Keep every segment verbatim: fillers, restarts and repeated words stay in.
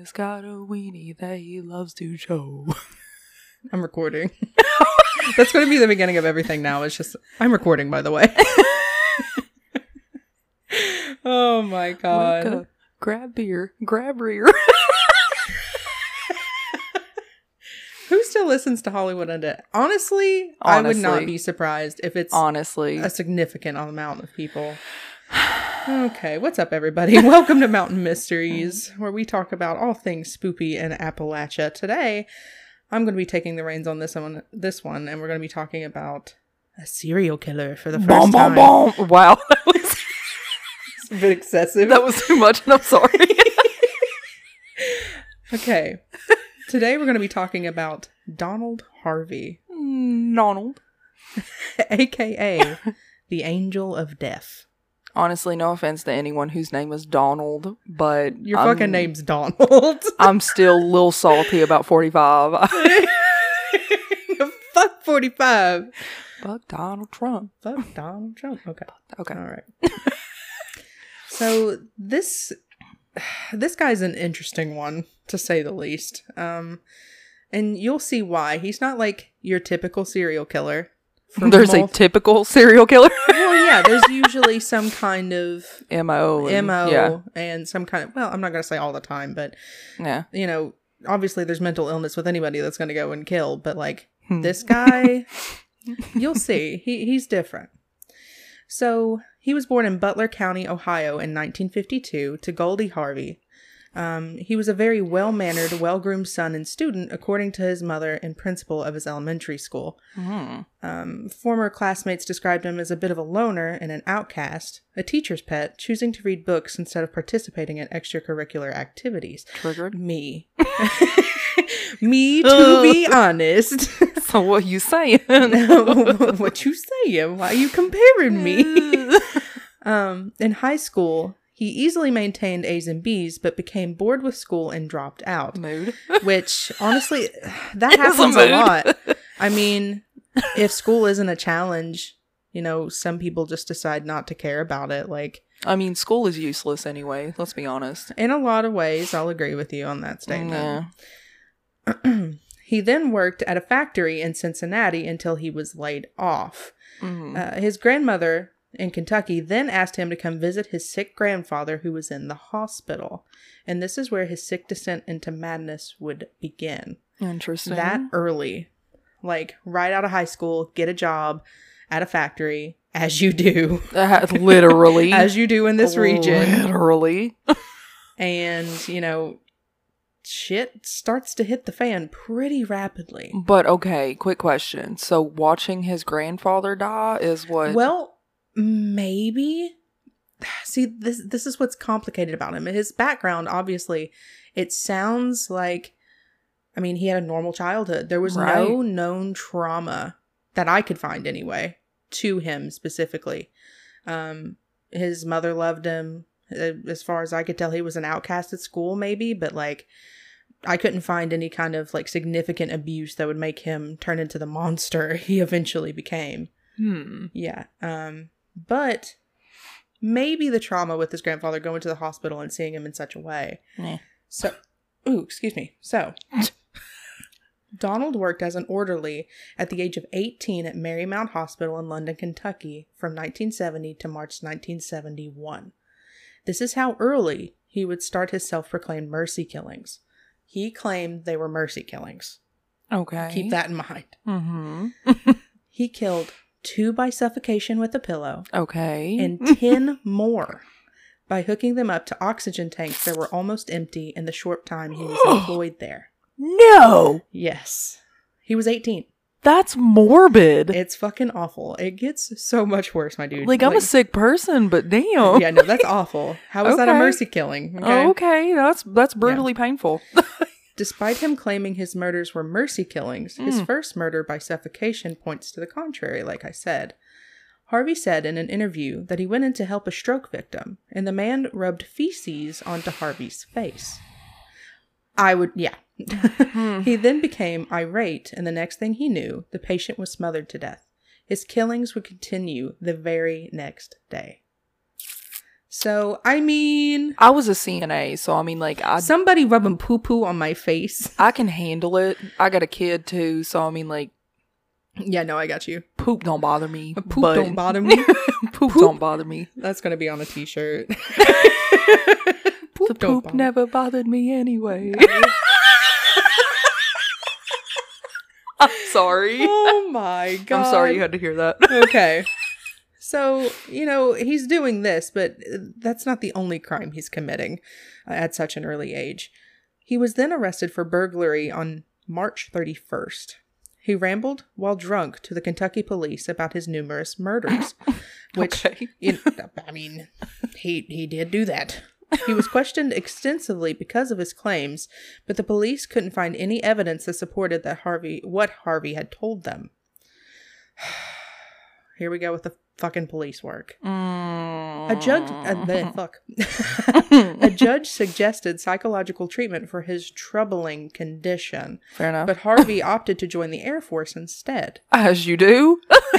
has got a weenie that he loves to show. I'm recording. That's going to be the beginning of everything now. It's just, I'm recording, by the way. Oh my god. Wake up, grab beer, grab rear. Who still listens to Hollywood Undead? Honestly, Honestly, I would not be surprised if it's honestly a significant amount of people. Okay, what's up, everybody? Welcome to Mountain Mysteries, where we talk about all things spoopy in Appalachia. Today, I'm going to be taking the reins on this one, this one, and we're going to be talking about a serial killer for the first Bom, time. Bom, bom. Wow, that was It's a bit excessive. That was too much, and I'm sorry. Okay, today we're going to be talking about Donald Harvey. Donald. A K A the Angel of Death. Honestly, no offense to anyone whose name is Donald, but Your I'm, fucking name's Donald. I'm still a little salty about forty-five. Fuck forty-five. Fuck Donald Trump. Fuck Donald Trump. Okay. Okay. All right. So this this guy's an interesting one, to say the least. Um, and you'll see why. He's not like your typical serial killer. There's multi- a typical serial killer. Well, yeah, there's usually some kind of M O M O yeah. and some kind of, well, I'm not going to say all the time, but, yeah, you know, obviously there's mental illness with anybody that's going to go and kill, but like hmm. this guy, you'll see, he he's different. So he was born in Butler County, Ohio in nineteen fifty-two to Goldie Harvey. Um, he was a very well-mannered, well-groomed son and student, according to his mother and principal of his elementary school. Mm. Um, former classmates described him as a bit of a loner and an outcast, a teacher's pet, choosing to read books instead of participating in extracurricular activities. Triggered? Me. Me, to be honest. So what you saying? What you saying? Why are you comparing me? um, in high school, he easily maintained A's and B's, but became bored with school and dropped out. Mood. Which, honestly, that happens a, a lot. I mean, if school isn't a challenge, you know, some people just decide not to care about it. Like, I mean, school is useless anyway. Let's be honest. In a lot of ways, I'll agree with you on that statement. Yeah. He then worked at a factory in Cincinnati until he was laid off. Mm-hmm. Uh, his grandmother in Kentucky then asked him to come visit his sick grandfather who was in the hospital. And this is where his sick descent into madness would begin. Interesting. That early. Like, right out of high school, get a job at a factory, as you do. Uh, literally. As you do in this region. Literally. And, you know, shit starts to hit the fan pretty rapidly. But, okay, quick question. So, watching his grandfather die is what... Well... Maybe. See, this this is what's complicated about him. His background, obviously, it sounds like, I mean, he had a normal childhood. There was right. no known trauma that I could find anyway to him specifically. Um, his mother loved him. As far as I could tell, he was an outcast at school, maybe, but like, I couldn't find any kind of like significant abuse that would make him turn into the monster he eventually became. Hmm. Yeah. Um. But maybe the trauma with his grandfather going to the hospital and seeing him in such a way. Yeah. So, ooh, excuse me. So, Donald worked as an orderly at the age of eighteen at Marymount Hospital in London, Kentucky from nineteen seventy to March nineteen seventy-one. This is how early he would start his self-proclaimed mercy killings. He claimed they were mercy killings. Okay. Keep that in mind. Mm-hmm. He killed two by suffocation with a pillow. Okay. And ten more by hooking them up to oxygen tanks that were almost empty in the short time he was employed there. No! Yes. He was eighteen. That's morbid. It's fucking awful. It gets so much worse, my dude. Like, I'm like, a sick person, but damn. Yeah, no, that's awful. How is okay. that a mercy killing? Okay, okay. That's, that's brutally yeah. painful. Despite him claiming his murders were mercy killings, mm. his first murder by suffocation points to the contrary, like I said. Harvey said in an interview that he went in to help a stroke victim, and the man rubbed feces onto Harvey's face. I would, yeah. He then became irate, and the next thing he knew, the patient was smothered to death. His killings would continue the very next day. So, I mean, I was a C N A, so I mean, like, I somebody rubbing poo poo on my face. I can handle it. I got a kid too, so I mean, like, Yeah, no, I got you. poop don't bother me. Poop but- don't bother me. poop, Poop- don't bother me. That's gonna be on a t-shirt. The don't poop bother- never bothered me anyway. I'm sorry. Oh my god. I'm sorry you had to hear that. Okay. So, you know, he's doing this, but that's not the only crime he's committing uh, at such an early age. He was then arrested for burglary on March thirty-first. He rambled while drunk to the Kentucky police about his numerous murders, which, Okay. you know, I mean, he he did do that. He was questioned extensively because of his claims, but the police couldn't find any evidence that supported that Harvey what Harvey had told them. Here we go with the fucking police work. Mm. A judge, uh, the, fuck. A judge suggested psychological treatment for his troubling condition, Fair enough. but Harvey opted to join the Air Force instead. As you do.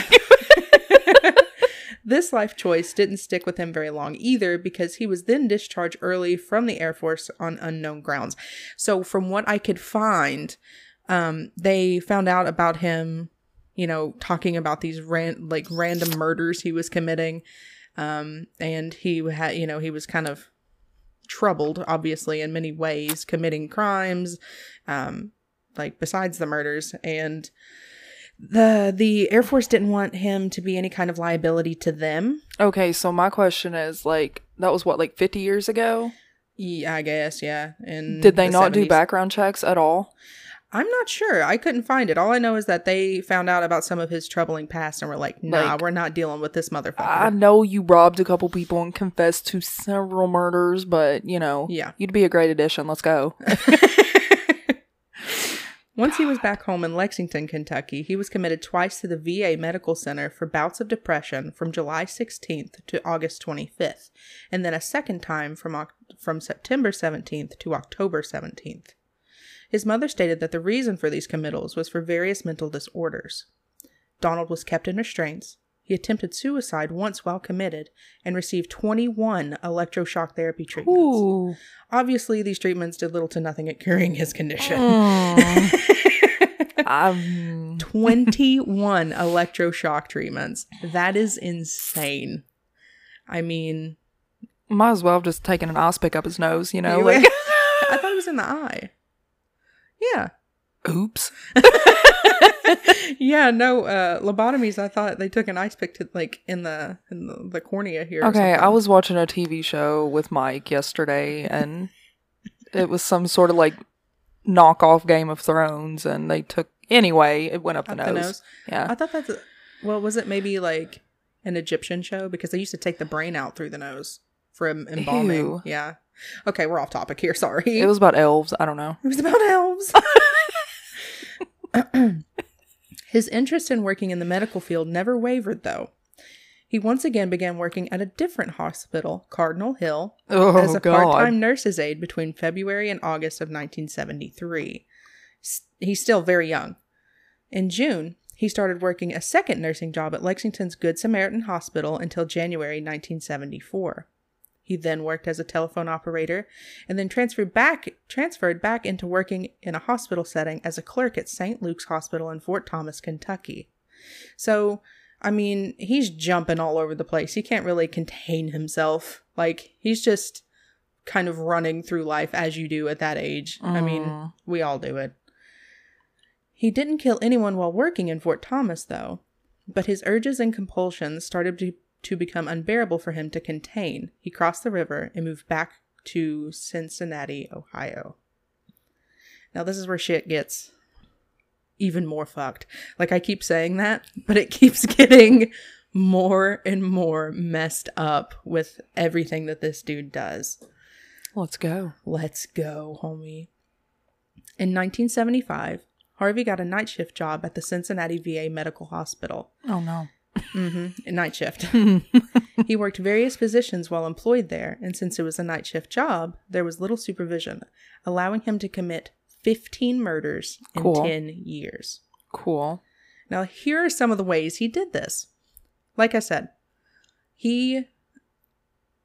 This life choice didn't stick with him very long either, because he was then discharged early from the Air Force on unknown grounds. So from what I could find, um, they found out about him, you know, talking about these ran- like random murders he was committing. Um, and he had, you know, he was kind of troubled, obviously, in many ways, committing crimes, um, like besides the murders. And the the Air Force didn't want him to be any kind of liability to them. Okay, so my question is, like, that was what, like fifty years ago? Yeah, I guess, yeah. And Did they not do back? background checks at all? I'm not sure. I couldn't find it. All I know is that they found out about some of his troubling past and were like, nah, Like, we're not dealing with this motherfucker. I know you robbed a couple people and confessed to several murders, but, you know, Yeah. you'd be a great addition. Let's go. Once he was back home in Lexington, Kentucky, he was committed twice to the V A Medical Center for bouts of depression from July sixteenth to August twenty-fifth, and then a second time from Oc- from September seventeenth to October seventeenth. His mother stated that the reason for these committals was for various mental disorders. Donald was kept in restraints. He attempted suicide once while committed and received twenty-one electroshock therapy treatments. Ooh. Obviously, these treatments did little to nothing at curing his condition. Mm. um, twenty-one electroshock treatments. That is insane. I mean, might as well have just taken an ice pick up his nose, you know? you- Like, I thought it was in the eye. Yeah. oops. Yeah, no, uh, lobotomies, I thought they took an ice pick to, like, in the in the, the cornea here. or Okay, I something. was watching a T V show with Mike yesterday, and it was some sort of, like, knockoff Game of Thrones, and they took... Anyway, it went up, Up the, the nose. nose. Yeah. I thought that's, a, well, was it maybe, like, an Egyptian show? Because they used to take the brain out through the nose for em- embalming. Ew. Yeah. Okay, we're off topic here, sorry. It was about elves. I don't know. It was about elves. His interest in working in the medical field never wavered, though. He once again began working at a different hospital, Cardinal Hill, Oh, as a God. part-time nurse's aide between February and August of nineteen seventy-three. S- He's still very young. In June, he started working a second nursing job at Lexington's Good Samaritan Hospital until January nineteen seventy-four. He then worked as a telephone operator and then transferred back transferred back into working in a hospital setting as a clerk at Saint Luke's Hospital in Fort Thomas, Kentucky. So, I mean, he's jumping all over the place. He can't really contain himself. Like, he's just kind of running through life as you do at that age. I mean, Mm. we all do it. He didn't kill anyone while working in Fort Thomas, though, but his urges and compulsions started to to become unbearable for him to contain. He crossed the river and moved back to Cincinnati, Ohio. Now, this is where shit gets even more fucked. Like, I keep saying that, but it keeps getting more and more messed up with everything that this dude does. Let's go. Let's go, homie. In nineteen seventy-five, Harvey got a night shift job at the Cincinnati V A Medical Hospital. Oh, no. Mm-hmm. A night shift. He worked various positions while employed there, and since it was a night shift job, there was little supervision, allowing him to commit fifteen murders in Cool. ten years. Cool. Now, here are some of the ways he did this. Like I said, he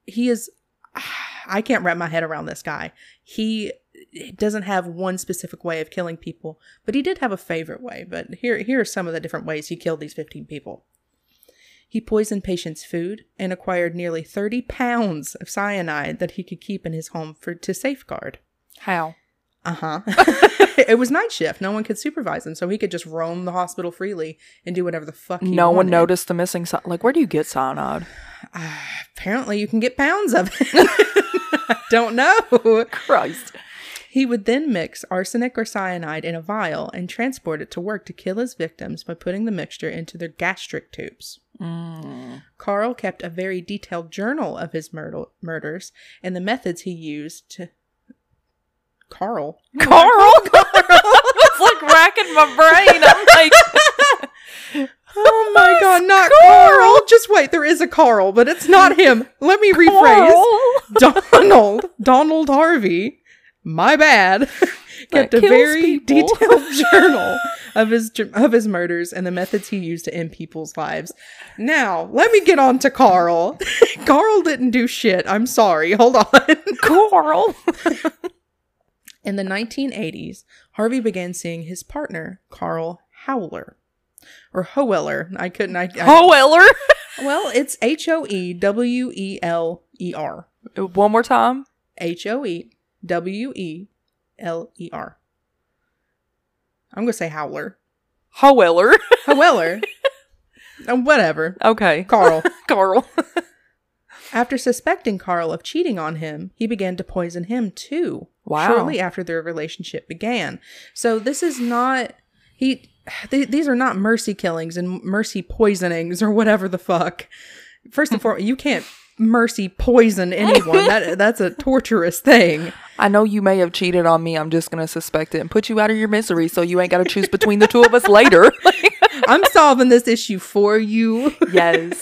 he is, I can't wrap my head around this guy. He doesn't have one specific way of killing people, but he did have a favorite way. But here, here are some of the different ways he killed these fifteen people. He poisoned patients' food and acquired nearly thirty pounds of cyanide that he could keep in his home for to safeguard. How? Uh-huh. It was night shift. No one could supervise him, so he could just roam the hospital freely and do whatever the fuck he No wanted. one noticed the missing cyanide. Like, where do you get cyanide? Uh, apparently, you can get pounds of it. I don't know. Christ. He would then mix arsenic or cyanide in a vial and transport it to work to kill his victims by putting the mixture into their gastric tubes. Mm. Carl kept a very detailed journal of his mur- murders and the methods he used to... Carl? Carl? Carl? It's like racking my brain. I'm like... Oh my god, not Carl. Carl! Just wait, there is a Carl, but it's not him. Let me rephrase. Carl. Donald. Donald Harvey. My bad. Kept a very people. detailed journal of his of his murders and the methods he used to end people's lives. Now, let me get on to Carl. Carl didn't do shit. I'm sorry. Hold on. Carl. In the nineteen eighties, Harvey began seeing his partner, Carl Howler. Or Howeller. I couldn't... I, I, Howeller? Well, it's H O E W E L E R. One more time. H O E W E L E R. I'm going to say Howler. Howeller. Howeller. uh, whatever. Okay. Carl. Carl. After suspecting Carl of cheating on him, he began to poison him too. Wow. Shortly after their relationship began. So this is not... he. Th- these are not mercy killings and mercy poisonings or whatever the fuck. First and foremost, you can't mercy poison anyone. That That's a torturous thing. I know you may have cheated on me. I'm just going to suspect it and put you out of your misery so you ain't got to choose between the two of us later. I'm solving this issue for you. Yes.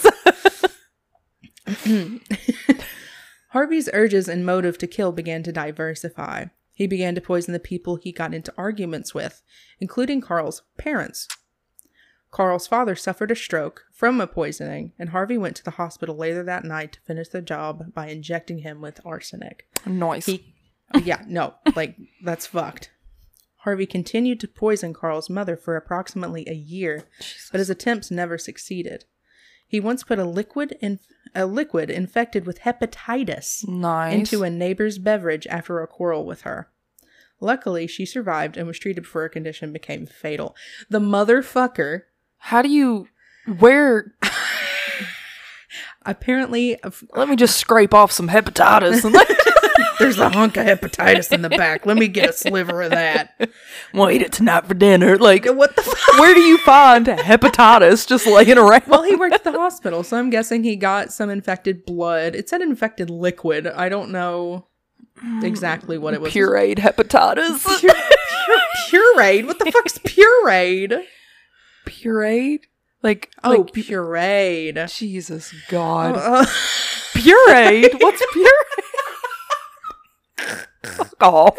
Harvey's urges and motive to kill began to diversify. He began to poison the people he got into arguments with, including Carl's parents. Carl's father suffered a stroke from a poisoning, and Harvey went to the hospital later that night to finish the job by injecting him with arsenic. Nice. He, yeah, no, like, that's fucked. Harvey continued to poison Carl's mother for approximately a year, Jesus. But his attempts never succeeded. He once put a liquid in, a liquid infected with hepatitis nice. into a neighbor's beverage after a quarrel with her. Luckily, she survived and was treated before her condition became fatal. The motherfucker... How do you... Where... Apparently... Let me just scrape off some hepatitis. And There's a hunk of hepatitis in the back. Let me get a sliver of that. We'll eat it tonight for dinner. Like, what the fuck? Where do you find hepatitis just laying around? Well, he worked at the hospital, so I'm guessing he got some infected blood. It said infected liquid. I don't know exactly what it was. Pureed hepatitis. Pure, pure, pureed? What the fuck's pureed? Pureed? Like, oh, like, pureed. Jesus God. Uh, uh, pureed? What's pureed? Fuck off.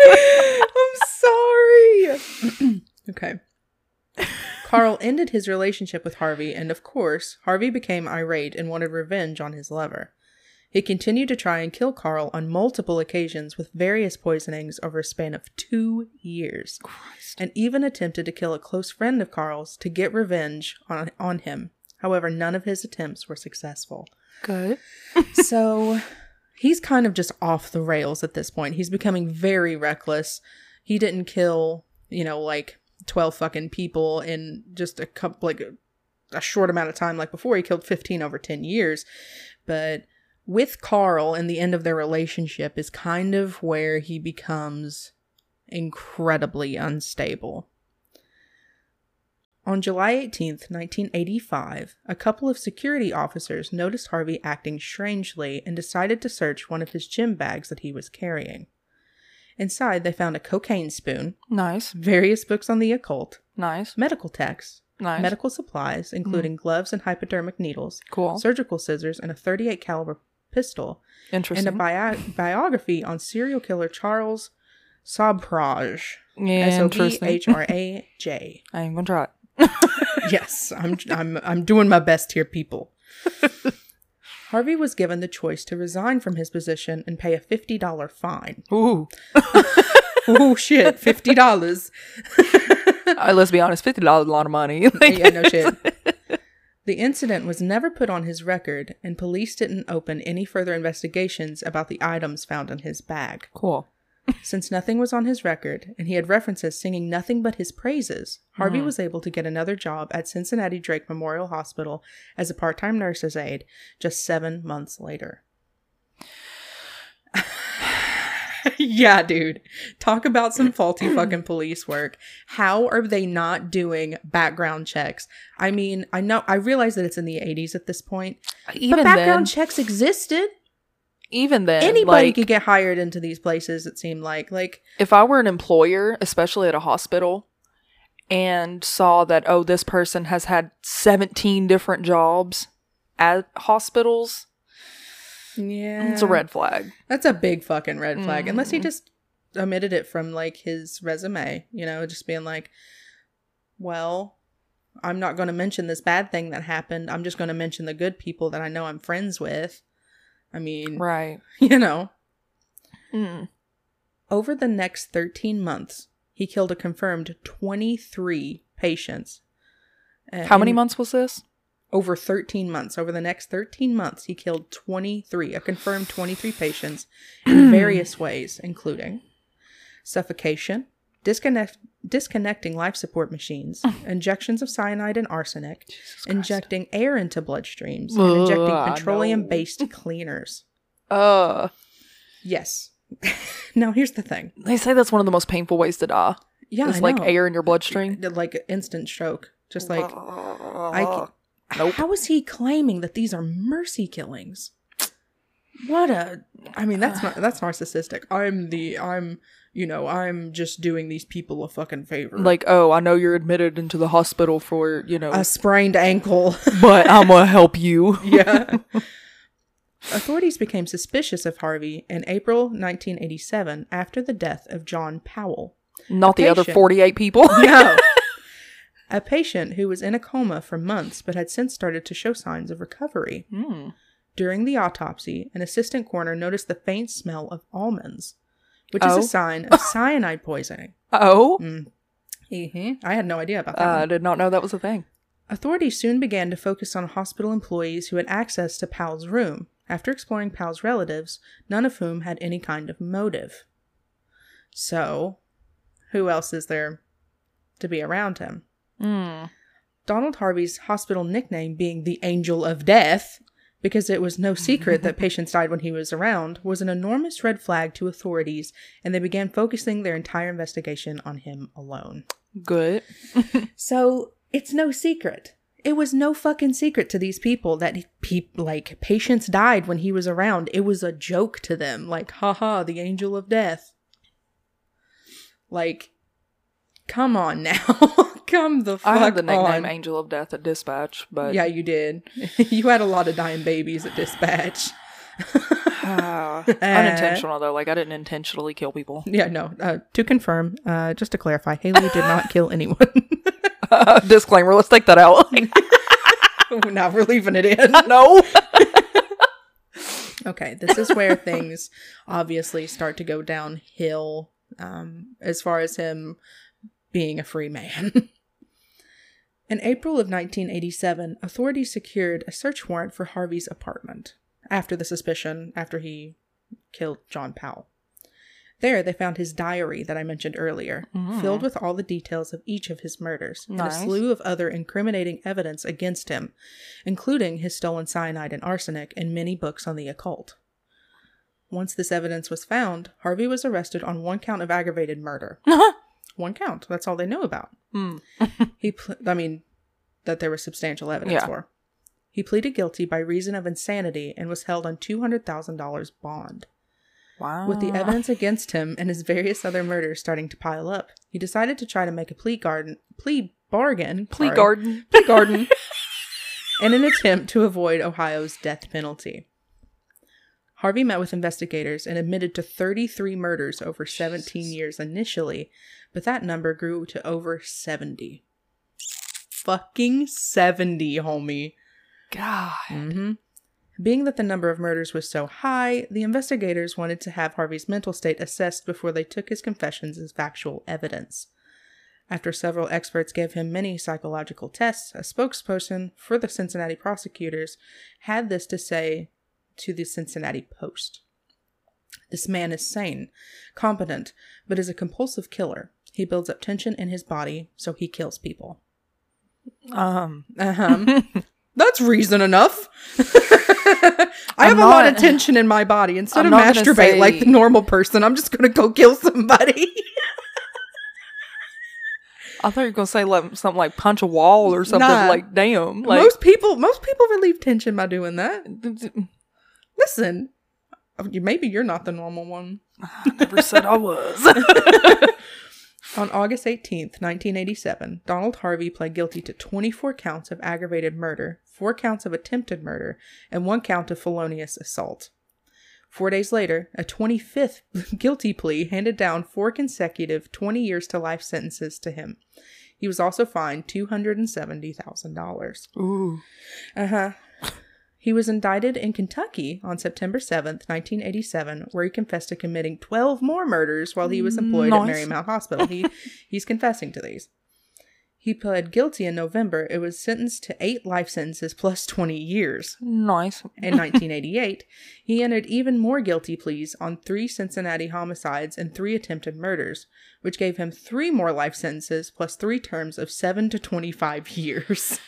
I'm sorry. Okay. Carl ended his relationship with Harvey, and of course, Harvey became irate and wanted revenge on his lover. He continued to try and kill Carl on multiple occasions with various poisonings over a span of two years. Christ. And even attempted to kill a close friend of Carl's to get revenge on, on him. However, none of his attempts were successful. Good. So... he's kind of just off the rails at this point. He's becoming very reckless. He didn't kill, you know, like twelve fucking people in just a couple, like a, a short amount of time. Like before, he killed fifteen over ten years. But with Carl and the end of their relationship is kind of where he becomes incredibly unstable. On July eighteenth, nineteen eighty-five, a couple of security officers noticed Harvey acting strangely and decided to search one of his gym bags that he was carrying. Inside, they found a cocaine spoon, nice, various books on the occult, nice, medical texts, nice, medical supplies, including mm. gloves and hypodermic needles, cool, surgical scissors, and a thirty-eight caliber pistol, interesting, and a bio- biography on serial killer Charles Sobraj, yeah, S O B H R A J. I ain't gonna try it. Yes, I'm I'm I'm doing my best here, people. Harvey was given the choice to resign from his position and pay a fifty dollars fine. Ooh. Oh, shit. fifty dollars. uh, let's be honest, fifty dollars is a lot of money. Like, yeah, no shit. The incident was never put on his record, and police didn't open any further investigations about the items found in his bag. Cool. Since nothing was on his record, and he had references singing nothing but his praises, Harvey mm. was able to get another job at Cincinnati Drake Memorial Hospital as a part-time nurse's aide just seven months later. Yeah, dude. Talk about some faulty fucking police work. How are they not doing background checks? I mean, I know, I realize that it's in the eighties at this point, even but background then, checks existed. Even then, anybody like, could get hired into these places, it seemed like. Like, if I were an employer, especially at a hospital, and saw that, oh, this person has had seventeen different jobs at hospitals, yeah, it's a red flag. That's a big fucking red flag. Mm. Unless he just omitted it from, like, his resume, you know, just being like, well, I'm not going to mention this bad thing that happened. I'm just going to mention the good people that I know I'm friends with. I mean, right. You know. Mm. Over the next thirteen months, he killed a confirmed twenty-three patients. Uh, How many months was this? Over thirteen months. Over the next thirteen months, he killed twenty-three, a confirmed twenty-three patients in various ways, including suffocation, disconnect, disconnecting life support machines, injections of cyanide and arsenic, injecting air into bloodstreams, and Ugh, injecting petroleum-based cleaners. Uh. Yes. Now, here's the thing. They say that's one of the most painful ways to die. Yeah, It's I like know. air in your bloodstream. Like instant stroke. Just like, Uh, I can, nope. How is he claiming that these are mercy killings? What a, I mean, that's not, that's narcissistic. I'm the, I'm, you know, I'm just doing these people a fucking favor. Like, oh, I know you're admitted into the hospital for, you know, a sprained ankle. but I'm gonna help you. Yeah. Authorities became suspicious of Harvey in April nineteen eighty-seven after the death of John Powell. Not the patient. other forty-eight people. No. A patient who was in a coma for months but had since started to show signs of recovery. Mm. During the autopsy, an assistant coroner noticed the faint smell of almonds, which Oh. is a sign of cyanide poisoning. Oh. Mm. Mm-hmm. I had no idea about that. Uh, I one. did not know that was a thing. Authorities soon began to focus on hospital employees who had access to Powell's room. After exploring Powell's relatives, none of whom had any kind of motive. So, who else is there to be around him? Mm. Donald Harvey's hospital nickname being the Angel of Death, because it was no secret that patients died when he was around, was an enormous red flag to authorities, and they began focusing their entire investigation on him alone. Good. So, it's no secret. It was no fucking secret to these people that pe- like patients died when he was around. It was a joke to them. Like, haha, the Angel of Death. Like, come on now. Come the fuck on. I had the nickname Angel of Death at Dispatch, but... Yeah, you did. You had a lot of dying babies at Dispatch. uh, unintentional, though. Like, I didn't intentionally kill people. Yeah, no. Uh, to confirm, uh, just to clarify, Haley did not kill anyone. Uh, disclaimer, let's take that out. Now we're leaving it in. No. Okay, this is where things obviously start to go downhill um, as far as him being a free man. In April of nineteen eighty-seven, authorities secured a search warrant for Harvey's apartment after the suspicion, after he killed John Powell. There, they found his diary that I mentioned earlier, mm. filled with all the details of each of his murders, nice. And a slew of other incriminating evidence against him, including his stolen cyanide and arsenic and many books on the occult. Once this evidence was found, Harvey was arrested on one count of aggravated murder. One count. That's all they knew about. Mm. he, pl- I mean, that there was substantial evidence yeah. for. He pleaded guilty by reason of insanity and was held on two hundred thousand dollars bond. Wow. With the evidence against him and his various other murders starting to pile up, he decided to try to make a plea garden, plea bargain, plea sorry, garden, plea garden, in an attempt to avoid Ohio's death penalty. Harvey met with investigators and admitted to thirty-three murders over seventeen Jesus. Years initially, but that number grew to over seventy. Fucking seventy, homie. God. Mm-hmm. Being that the number of murders was so high, the investigators wanted to have Harvey's mental state assessed before they took his confessions as factual evidence. After several experts gave him many psychological tests, a spokesperson for the Cincinnati prosecutors had this to say to the Cincinnati Post. This man is sane, competent, but is a compulsive killer. He builds up tension in his body, so he kills people. Um. Uh-huh. That's reason enough. I I'm have a not, lot of tension in my body. Instead I'm of masturbate say, like the normal person, I'm just going to go kill somebody. I thought you were going to say like, something like punch a wall or something. Nah, like, damn. Like, most people most people relieve tension by doing that. Listen, maybe you're not the normal one. I never said I was. On August eighteenth, nineteen eighty-seven, Donald Harvey pled guilty to twenty-four counts of aggravated murder, four counts of attempted murder, and one count of felonious assault. Four days later, a twenty-fifth guilty plea handed down four consecutive twenty years to life sentences to him. He was also fined two hundred seventy thousand dollars. Ooh. Uh-huh. He was indicted in Kentucky on September seventh, nineteen eighty-seven, where he confessed to committing twelve more murders while he was employed nice. at Marymount Hospital. He He's confessing to these. He pled guilty in November. It was sentenced to eight life sentences plus twenty years. Nice. In nineteen eighty-eight, he entered even more guilty pleas on three Cincinnati homicides and three attempted murders, which gave him three more life sentences plus three terms of seven to twenty-five years.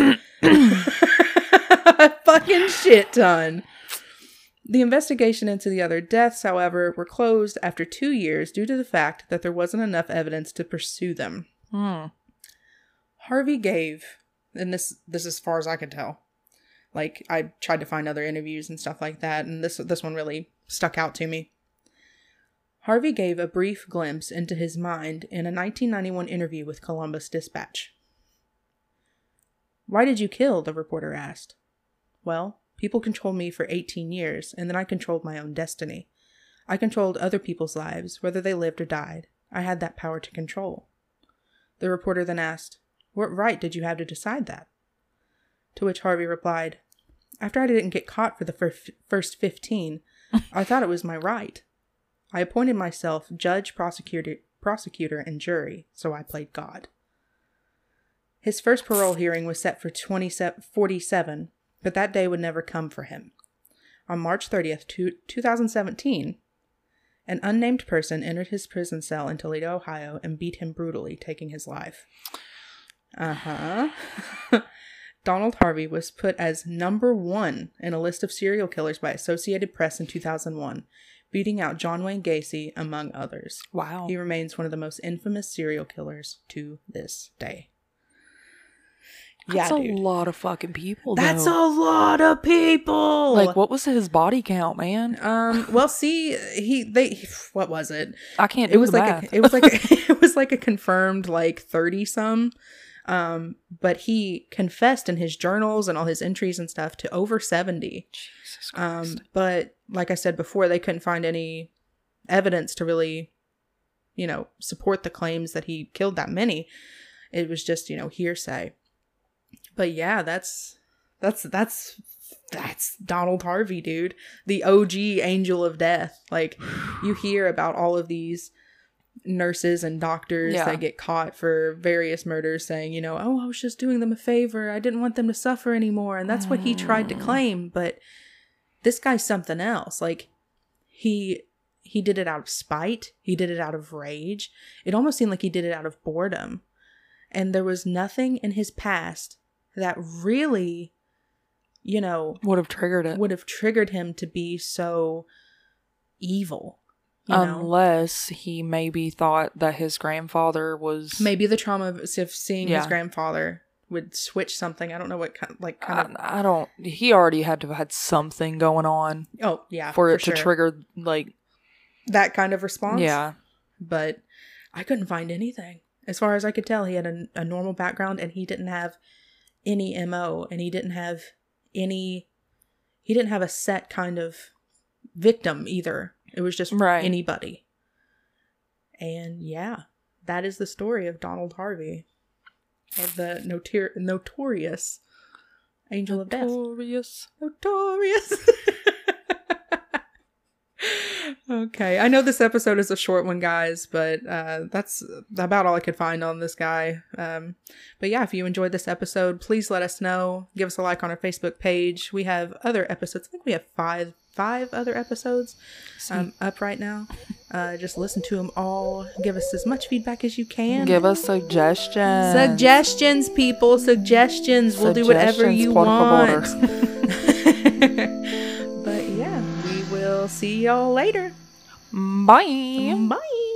Fucking shit ton. The investigation into the other deaths, however, were closed after two years due to the fact that there wasn't enough evidence to pursue them. Hmm. Harvey gave, and this this is as far as I can tell, like I tried to find other interviews and stuff like that, and this this one really stuck out to me. Harvey gave a brief glimpse into his mind in a nineteen ninety-one interview with Columbus Dispatch. "Why did you kill?" the reporter asked. "Well, people controlled me for eighteen years, and then I controlled my own destiny. I controlled other people's lives, whether they lived or died. I had that power to control." The reporter then asked, "What right did you have to decide that?" To which Harvey replied, "After I didn't get caught for the fir- first fifteen, I thought it was my right. I appointed myself judge, prosecutor, prosecutor, and jury, so I played God." His first parole hearing was set for twenty forty-seven, but that day would never come for him. On March thirtieth, two thousand seventeen, an unnamed person entered his prison cell in Toledo, Ohio, and beat him brutally, taking his life. Uh-huh. Donald Harvey was put as number one in a list of serial killers by Associated Press in two thousand one, beating out John Wayne Gacy, among others. Wow. He remains one of the most infamous serial killers to this day. That's yeah, a dude. lot of fucking people, That's though. a lot of people. Like, what was his body count, man? Um. Well, see, he they what was it? I can't. It do was the like math. a, it was like a, it was like a confirmed like thirty some. Um. But he confessed in his journals and all his entries and stuff to over seventy. Jesus Christ. Um. But like I said before, they couldn't find any evidence to really, you know, support the claims that he killed that many. It was just, you know, hearsay. But yeah, that's, that's, that's, that's Donald Harvey, dude. The O G angel of death. Like, you hear about all of these nurses and doctors yeah. that get caught for various murders saying, you know, oh, I was just doing them a favor. I didn't want them to suffer anymore. And that's what he tried to claim. But this guy's something else. Like, he, he did it out of spite. He did it out of rage. It almost seemed like he did it out of boredom. And there was nothing in his past that really, you know, would have triggered it. Would have triggered him to be so evil. You Unless know? he maybe thought that his grandfather was... Maybe the trauma of seeing yeah. his grandfather would switch something. I don't know what kind, like kind I, of... I don't... He already had to have had something going on. Oh, yeah. For it for to sure. trigger, like... that kind of response? Yeah. But I couldn't find anything. As far as I could tell, he had a, a normal background and he didn't have any M O and he didn't have any... He didn't have a set kind of victim either. It was just right. anybody. And yeah, that is the story of Donald Harvey. Of the notor- notorious Angel of Death. Notorious. Notorious. Okay, I know this episode is a short one, guys, but uh, that's about all I could find on this guy. Um, but yeah, if you enjoyed this episode, please let us know. Give us a like on our Facebook page. We have other episodes. I think we have five five other episodes um, up right now. Uh, just listen to them all. Give us as much feedback as you can. Give us suggestions. Suggestions, people. Suggestions. We'll do whatever you want. But yeah, we will see y'all later. Bye. Bye.